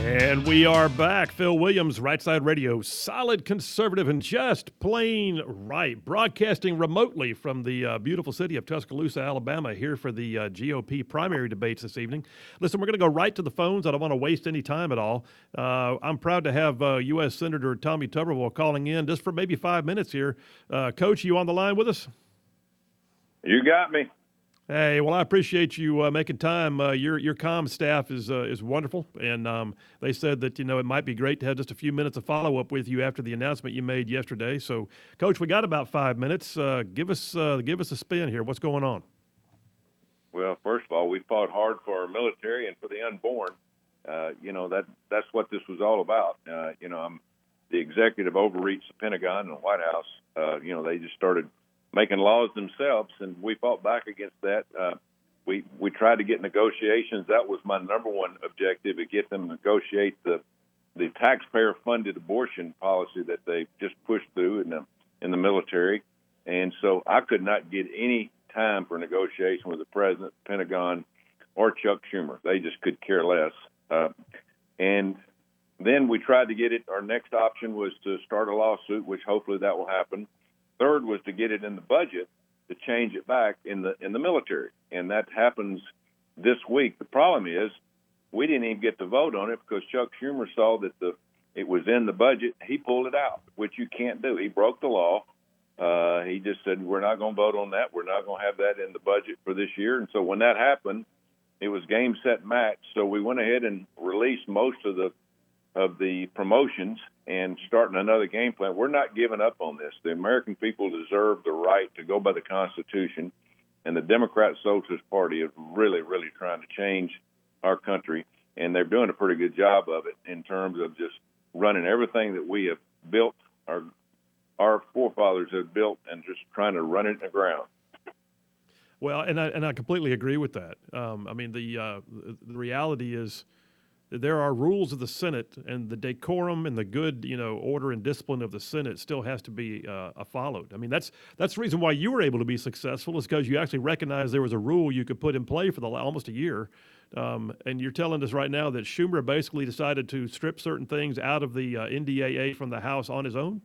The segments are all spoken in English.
And we are back. Phil Williams, Right Side Radio, solid conservative and just plain right. Broadcasting remotely from the beautiful city of Tuscaloosa, Alabama, here for the GOP primary debates this evening. Listen, we're going to go right to the phones. I don't want to waste any time at all. I'm proud to have U.S. Senator Tommy Tuberville calling in just for maybe 5 minutes here. Coach, you on the line with us? You got me. Hey, well, I appreciate you making time. Your comm staff is wonderful, and they said that it might be great to have just a few minutes of follow up with you after the announcement you made yesterday. So, Coach, we got about 5 minutes. Give us a spin here. What's going on? Well, first of all, we fought hard for our military and for the unborn. That's what this was all about. I'm the executive overreach the Pentagon and the White House. They just started making laws themselves, and we fought back against that. We tried to get negotiations. That was my number one objective, to get them to negotiate the taxpayer-funded abortion policy that they just pushed through in the military. And so I could not get any time for negotiation with the president, Pentagon, or Chuck Schumer. They just could care less. And then we tried to get it. Our next option was to start a lawsuit, which hopefully that will happen. Third was to get it in the budget to change it back in the military, and that happens this week. The problem is we didn't even get to vote on it because Chuck Schumer saw that it was in the budget. He pulled it out, which you can't do. He broke the law. He just said, we're not going to vote on that. We're not going to have that in the budget for this year. And so when that happened, it was game, set, match. So we went ahead and released most of the promotions and starting another game plan. We're not giving up on this. The American people deserve the right to go by the Constitution, and the Democrat Socialist Party is really, really trying to change our country, and they're doing a pretty good job of it in terms of just running everything that we have built, our forefathers have built, and just trying to run it in the ground. Well, and I completely agree with that. The reality is, there are rules of the Senate, and the decorum and the good, order and discipline of the Senate still has to be followed. I mean, that's the reason why you were able to be successful, is because you actually recognized there was a rule you could put in play for almost a year. And you're telling us right now that Schumer basically decided to strip certain things out of the NDAA from the House on his own?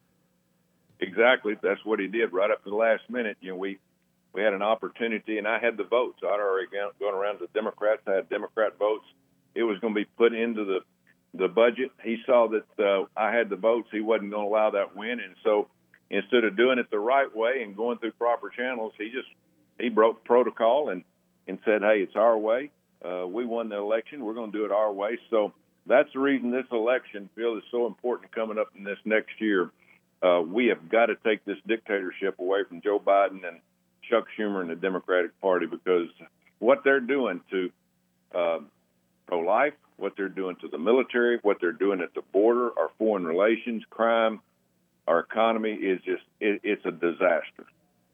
Exactly. That's what he did right up to the last minute. We had an opportunity, and I had the votes. I'd already gone around to the Democrats. I had Democrat votes. It was going to be put into the budget. He saw that I had the votes. He wasn't going to allow that win. And so instead of doing it the right way and going through proper channels, he broke protocol and said, hey, it's our way. We won the election. We're going to do it our way. So that's the reason this election, Phil, is so important coming up in this next year. We have got to take this dictatorship away from Joe Biden and Chuck Schumer and the Democratic Party, because what they're doing to pro-life, what they're doing to the military, what they're doing at the border, our foreign relations, crime, our economy is it's a disaster.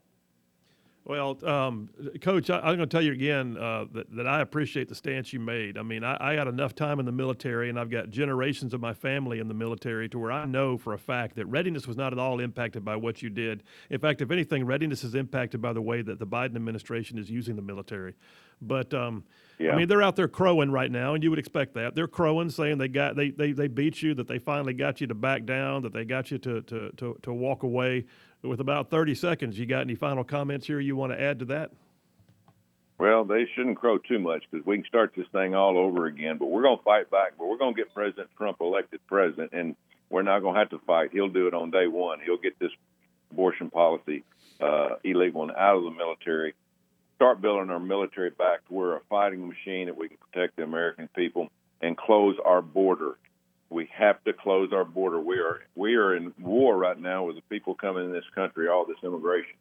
Well, Coach, I'm going to tell you again that I appreciate the stance you made. I mean, I got enough time in the military, and I've got generations of my family in the military to where I know for a fact that readiness was not at all impacted by what you did. In fact, if anything, readiness is impacted by the way that the Biden administration is using the military. But yeah. I mean, they're out there crowing right now, and you would expect that. They're crowing, saying they beat you, that they finally got you to back down, that they got you to walk away. With about 30 seconds, you got any final comments here you want to add to that? Well, they shouldn't crow too much, because we can start this thing all over again. But we're going to fight back. But we're going to get President Trump elected president, and we're not going to have to fight. He'll do it on day one. He'll get this abortion policy illegal and out of the military. Start building our military back to we're a fighting machine that we can protect the American people, and close our border. We have to close our border. We are in war right now with the people coming in this country, all this immigration.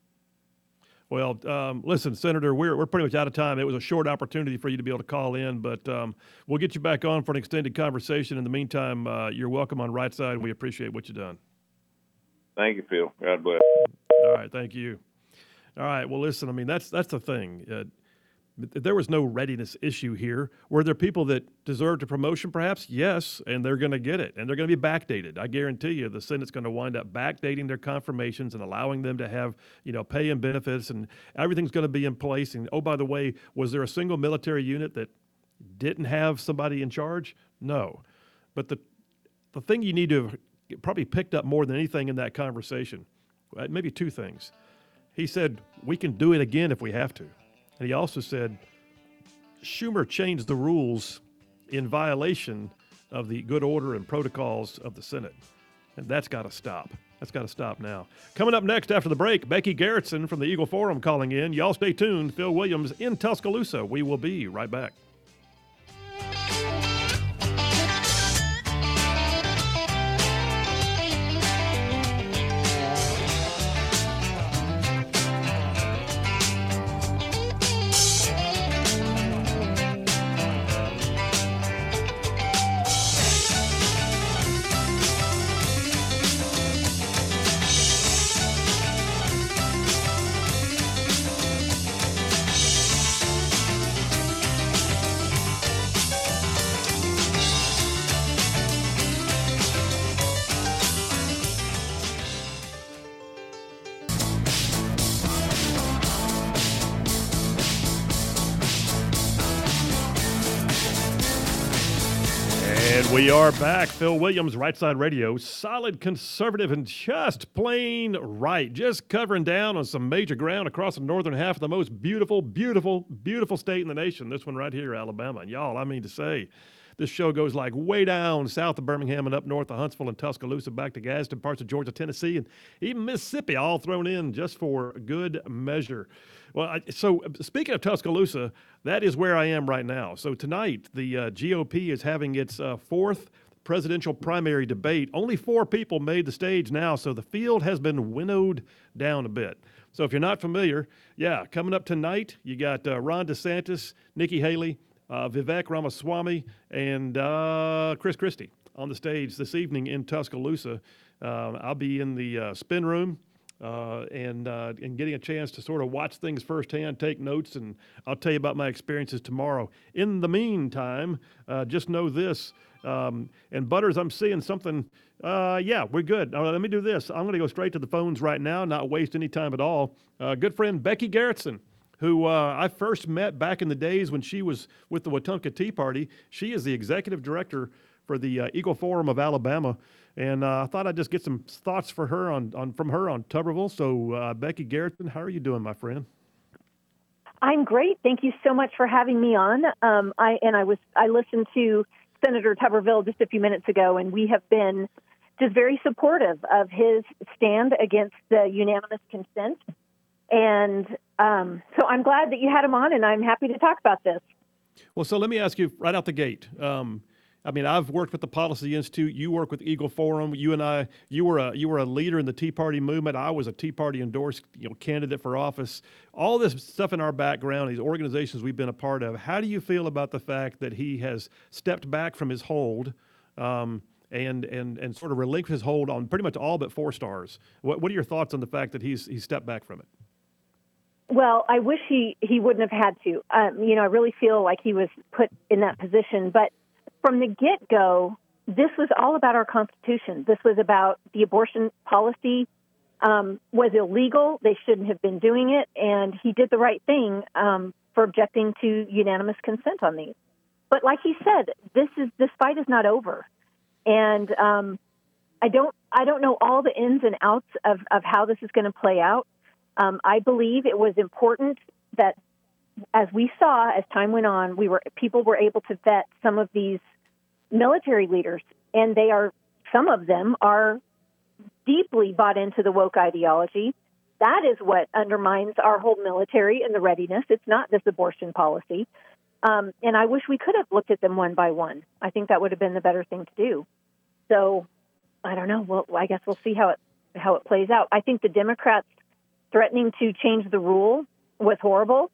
Well, listen, Senator, we're pretty much out of time. It was a short opportunity for you to be able to call in, but we'll get you back on for an extended conversation. In the meantime, you're welcome on Right Side. We appreciate what you've done. Thank you, Phil. God bless. All right, thank you. All right, well, listen, I mean, that's the thing. There was no readiness issue here. Were there people that deserved a promotion, perhaps? Yes, and they're going to get it, and they're going to be backdated. I guarantee you the Senate's going to wind up backdating their confirmations and allowing them to have, pay and benefits, and everything's going to be in place. And, oh, by the way, was there a single military unit that didn't have somebody in charge? No. But the thing you need to have probably picked up more than anything in that conversation, maybe two things. He said, we can do it again if we have to. And he also said, Schumer changed the rules in violation of the good order and protocols of the Senate. And that's got to stop. That's got to stop now. Coming up next after the break, Becky Garrettson from the Eagle Forum calling in. Y'all stay tuned. Phil Williams in Tuscaloosa. We will be right back. We are back. Phil Williams, Right Side Radio, solid conservative and just plain right. Just covering down on some major ground across the northern half of the most beautiful, beautiful, beautiful state in the nation. This one right here, Alabama. And y'all, I mean to say, this show goes like way down south of Birmingham and up north of Huntsville and Tuscaloosa, back to Gadsden, parts of Georgia, Tennessee, and even Mississippi, all thrown in just for good measure. Well, so speaking of Tuscaloosa, that is where I am right now. So tonight, the GOP is having its fourth presidential primary debate. Only 4 people made the stage now, so the field has been winnowed down a bit. So if you're not familiar, coming up tonight, you got Ron DeSantis, Nikki Haley, Vivek Ramaswamy, and Chris Christie on the stage this evening in Tuscaloosa. I'll be in the spin room and getting a chance to sort of watch things firsthand, take notes, and I'll tell you about my experiences tomorrow. In the meantime, just know this. And Butters, I'm seeing something. We're good. Let me do this. I'm going to go straight to the phones right now, not waste any time at all. Good friend Becky Garrettson, who I first met back in the days when she was with the Wetumpka Tea Party. She is the executive director for the Eagle Forum of Alabama. And I thought I'd just get some thoughts for her from her on Tuberville. So, Becky Garrettson, how are you doing, my friend? I'm great. Thank you so much for having me on. I listened to Senator Tuberville just a few minutes ago, and we have been just very supportive of his stand against the unanimous consent. And so I'm glad that you had him on, and I'm happy to talk about this. Well, so let me ask you right out the gate. I've worked with the Policy Institute. You work with Eagle Forum. You and I, you were a leader in the Tea Party movement. I was a Tea Party endorsed, candidate for office. All this stuff in our background, these organizations we've been a part of. How do you feel about the fact that he has stepped back from his hold, and sort of relinquished his hold on pretty much all but 4 stars? What are your thoughts on the fact that he's stepped back from it? Well, I wish he wouldn't have had to. I really feel like he was put in that position, but from the get-go, this was all about our Constitution. This was about the abortion policy was illegal. They shouldn't have been doing it, and he did the right thing for objecting to unanimous consent on these. But like he said, this fight is not over, and I don't know all the ins and outs of how this is going to play out. I believe it was important that, as we saw as time went on, people were able to vet some of these military leaders, and some of them are deeply bought into the woke ideology. That is what undermines our whole military and the readiness. It's not this abortion policy. And I wish we could have looked at them one by one. I think that would have been the better thing to do. So I don't know. Well, I guess we'll see how it plays out. I think the Democrats threatening to change the rule was horrible.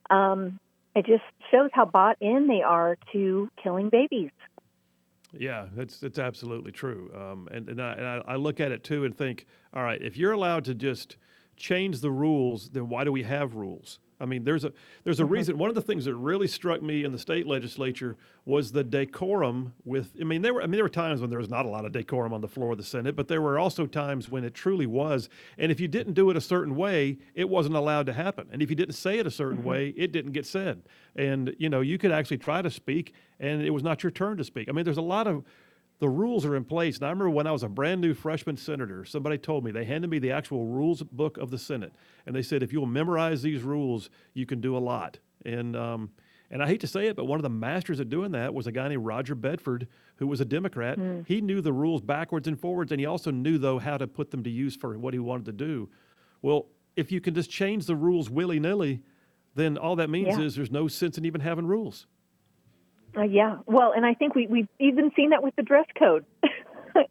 It just shows how bought in they are to killing babies. Yeah, it's absolutely true. And I look at it too and think, all right, if you're allowed to just change the rules, then why do we have rules? I mean, there's a reason. One of the things that really struck me in the state legislature was the decorum with, there were times when there was not a lot of decorum on the floor of the Senate, but there were also times when it truly was. And if you didn't do it a certain way, it wasn't allowed to happen. And if you didn't say it a certain way, it didn't get said. And, you could actually try to speak and it was not your turn to speak. I mean, there's a lot of, the rules are in place. And I remember when I was a brand new freshman senator, somebody told me, they handed me the actual rules book of the Senate. And they said, if you'll memorize these rules, you can do a lot. And I hate to say it, but one of the masters at doing that was a guy named Roger Bedford, who was a Democrat. He knew the rules backwards and forwards, and he also knew, though, how to put them to use for what he wanted to do. Well, if you can just change the rules willy-nilly, then all that means is there's no sense in even having rules. Yeah. Well, and I think we've even seen that with the dress code, at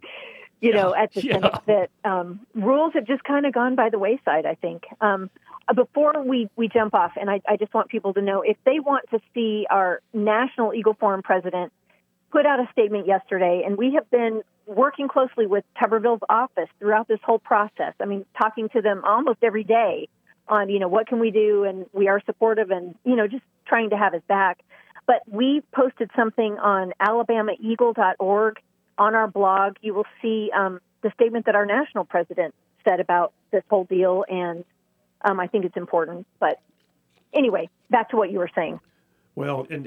the Senate, that rules have just kind of gone by the wayside, I think. Before we jump off, and I just want people to know, if they want to see our National Eagle Forum president put out a statement yesterday, and we have been working closely with Tuberville's office throughout this whole process. I mean, talking to them almost every day on, what can we do, and we are supportive and, just trying to have his back. But we posted something on alabamaeagle.org on our blog. You will see the statement that our national president said about this whole deal, and I think it's important. But anyway, back to what you were saying. Well, and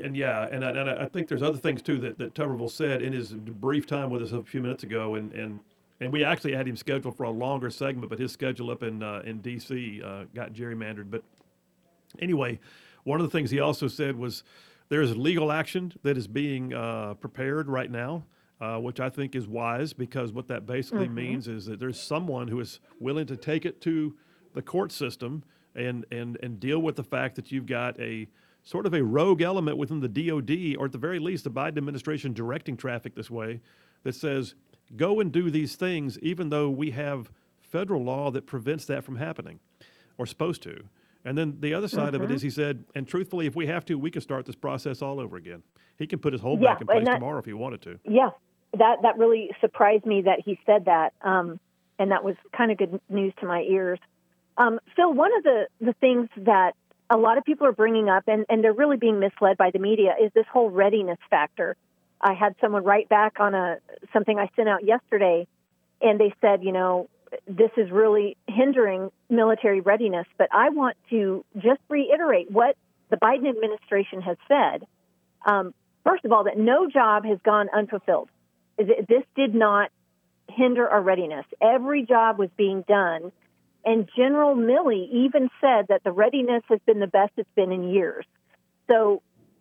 I think there's other things too that Tuberville said in his brief time with us a few minutes ago, and we actually had him scheduled for a longer segment, but his schedule up in D.C. Got gerrymandered. But anyway, one of the things he also said was, there is legal action that is being prepared right now, which I think is wise, because what that basically means is that there's someone who is willing to take it to the court system and deal with the fact that you've got a sort of a rogue element within the DOD, or at the very least the Biden administration directing traffic this way, that says, go and do these things, even though we have federal law that prevents that from happening, or supposed to. And then the other side of it is, he said, and truthfully, if we have to, we can start this process all over again. He can put his hold back in place tomorrow if he wanted to. Yeah, that really surprised me that he said that, and that was kind of good news to my ears. Phil, one of the things that a lot of people are bringing up, and they're really being misled by the media, is this whole readiness factor. I had someone write back on something I sent out yesterday, and they said, this is really hindering military readiness. But I want to just reiterate what the Biden administration has said. First of all, that no job has gone unfulfilled. This did not hinder our readiness. Every job was being done. And General Milley even said that the readiness has been the best it's been in years. So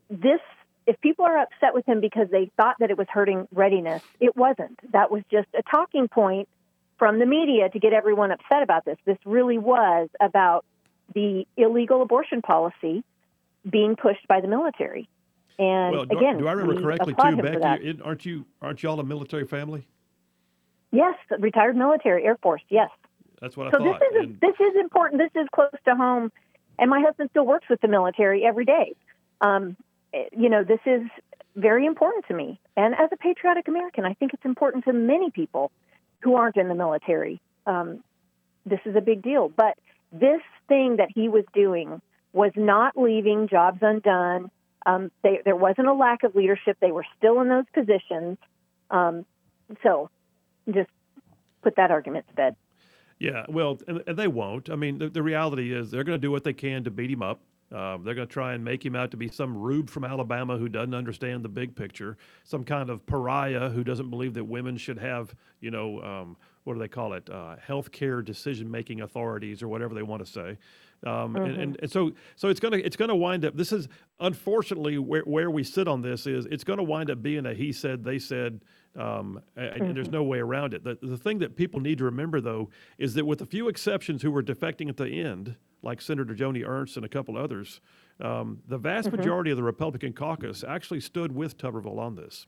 if people are upset with him because they thought that it was hurting readiness, it wasn't. That was just a talking point from the media to get everyone upset about this. This really was about the illegal abortion policy being pushed by the military. And well, again, do I remember correctly too, Becky? Aren't y'all a military family? Yes, retired military, Air Force. Yes. That's what I thought. This is important. This is close to home, and my husband still works with the military every day. This is very important to me, and as a patriotic American, I think it's important to many people who aren't in the military. This is a big deal. But this thing that he was doing was not leaving jobs undone. There wasn't a lack of leadership. They were still in those positions. So just put that argument to bed. Yeah, well, and they won't. I mean, the reality is they're going to do what they can to beat him up. They're going to try and make him out to be some rube from Alabama who doesn't understand the big picture, some kind of pariah who doesn't believe that women should have, what do they call it, healthcare decision-making authorities or whatever they want to say. And so it's going to wind up. This is unfortunately where we sit on this. Is it's going to wind up being a he said, they said, and there's no way around it. The thing that people need to remember, though, is that with a few exceptions who were defecting at the end, like Senator Joni Ernst and a couple others, the vast majority of the Republican caucus actually stood with Tuberville on this.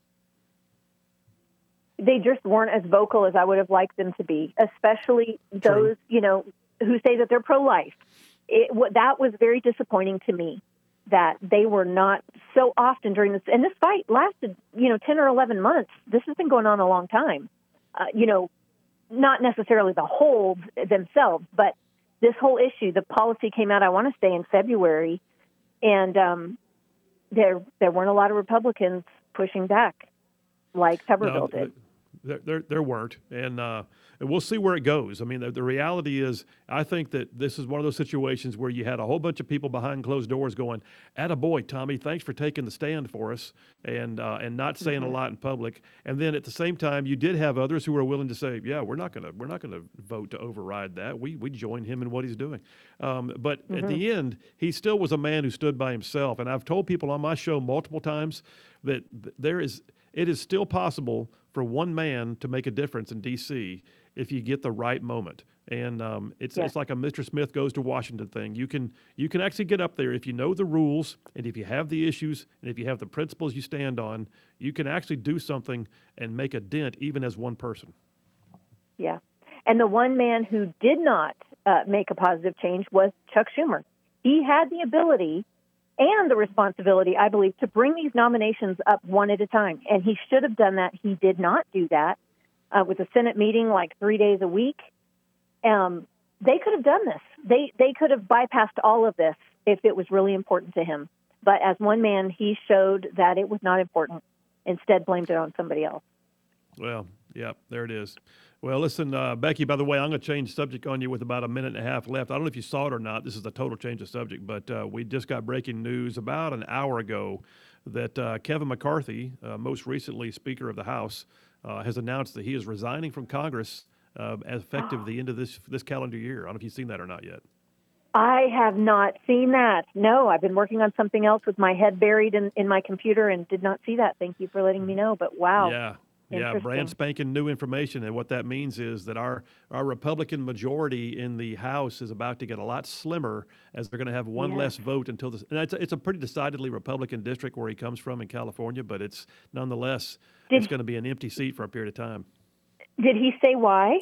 They just weren't as vocal as I would have liked them to be, especially those, who say that they're pro-life. That was very disappointing to me, that they were not so often during this. And this fight lasted, 10 or 11 months. This has been going on a long time. Not necessarily the holds themselves, but this whole issue, the policy came out, I want to say, in February, and there weren't a lot of Republicans pushing back like Tuberville did. There weren't, and we'll see where it goes. I mean, the reality is, I think that this is one of those situations where you had a whole bunch of people behind closed doors going, "Attaboy, Tommy, thanks for taking the stand for us," and not saying a lot in public. And then at the same time, you did have others who were willing to say, "Yeah, we're not gonna vote to override that. We join him in what he's doing." But at the end, he still was a man who stood by himself. And I've told people on my show multiple times that it is still possible for one man to make a difference in D.C. if you get the right moment. And it's like a Mr. Smith goes to Washington thing. You can actually get up there if you know the rules, and if you have the issues, and if you have the principles you stand on, you can actually do something and make a dent even as one person. Yeah. And the one man who did not make a positive change was Chuck Schumer. He had the ability and the responsibility, I believe, to bring these nominations up one at a time. And he should have done that. He did not do that. With a Senate meeting like 3 days a week, they could have done this. They could have bypassed all of this if it was really important to him. But as one man, he showed that it was not important. Instead, blamed it on somebody else. Well, yeah, there it is. Well, listen, Becky, by the way, I'm going to change subject on you with about a minute and a half left. I don't know if you saw it or not. This is a total change of subject, but we just got breaking news about an hour ago that Kevin McCarthy, most recently Speaker of the House, has announced that he is resigning from Congress as effective the end of this calendar year. I don't know if you've seen that or not yet. I have not seen that. No, I've been working on something else with my head buried in my computer and did not see that. Thank you for letting me know. But wow. Yeah, brand spanking new information. And what that means is that our Republican majority in the House is about to get a lot slimmer as they're going to have one less vote until this. And it's a pretty decidedly Republican district where he comes from in California, but it's nonetheless, it's going to be an empty seat for a period of time. Did he say why?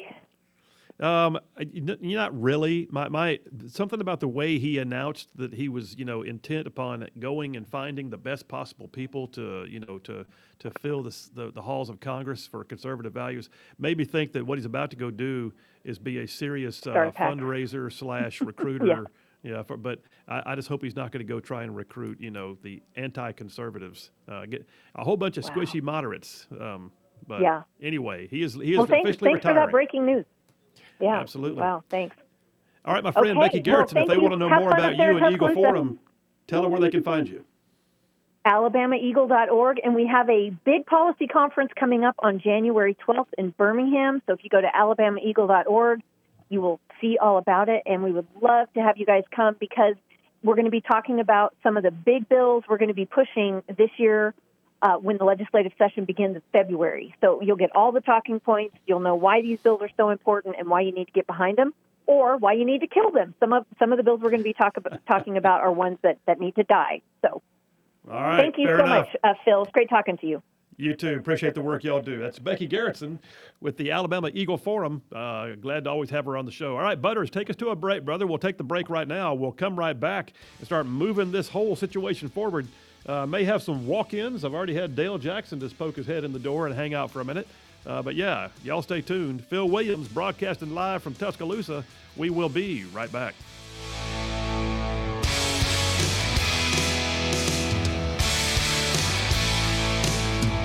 Not really. My something about the way he announced that he was, intent upon going and finding the best possible people to fill the halls of Congress for conservative values made me think that what he's about to go do is be a serious fundraiser / recruiter. But I just hope he's not going to go try and recruit, the anti-conservatives, get a whole bunch of squishy moderates. But anyway, he is officially thanks retiring. For that breaking news. Yeah, absolutely. Wow, thanks. All right, my friend Becky Garrettson, if they want to know more about you and Eagle Forum, tell them where they can find you. AlabamaEagle.org, and we have a big policy conference coming up on January 12th in Birmingham. So if you go to AlabamaEagle.org, you will see all about it, and we would love to have you guys come because we're going to be talking about some of the big bills we're going to be pushing this year when the legislative session begins in February. So you'll get all the talking points. You'll know why these bills are so important and why you need to get behind them or why you need to kill them. Some of the bills we're going to be talking about are ones that need to die. So all right, thank you so much, Phil. It's great talking to you. You too. Appreciate the work y'all do. That's Becky Garrettson with the Alabama Eagle Forum. Glad to always have her on the show. All right, Butters, take us to a break, brother. We'll take the break right now. We'll come right back and start moving this whole situation forward. May have some walk-ins. I've already had Dale Jackson just poke his head in the door and hang out for a minute. But yeah, y'all stay tuned. Phil Williams broadcasting live from Tuscaloosa. We will be right back.